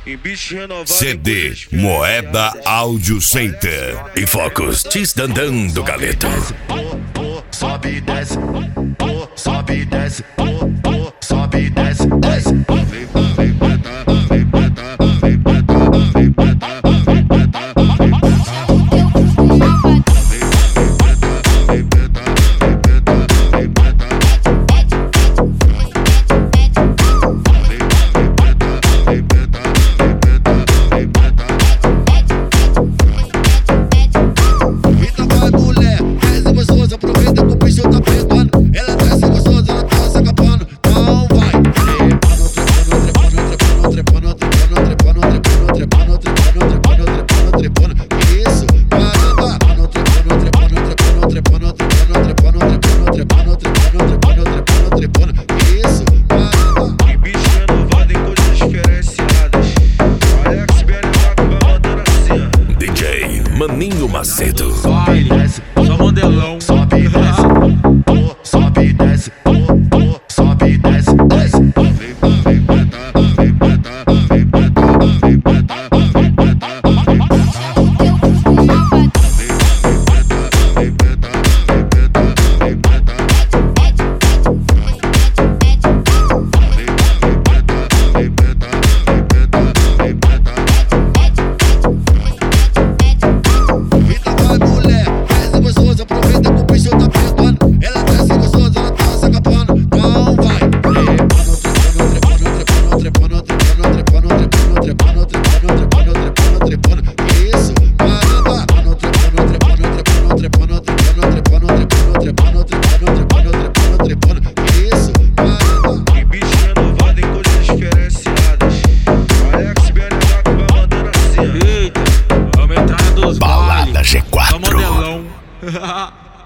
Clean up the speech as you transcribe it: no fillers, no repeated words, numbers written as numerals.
CD Moeda Audio Center e Focus Tisdandan do Galeto. Sobe e desce, sobe e desce, sobe e desce, desce. Vem preta, vem preta, vem preta, vem preta, vem preta. Maninho Macedo. Sobe e desce, só modelão. Sobe e desce, sobe e desce, sobe e desce, desce. Vem preta, vem preta, vem preta, vem preta, vem preta. Balada G4. Só modelão.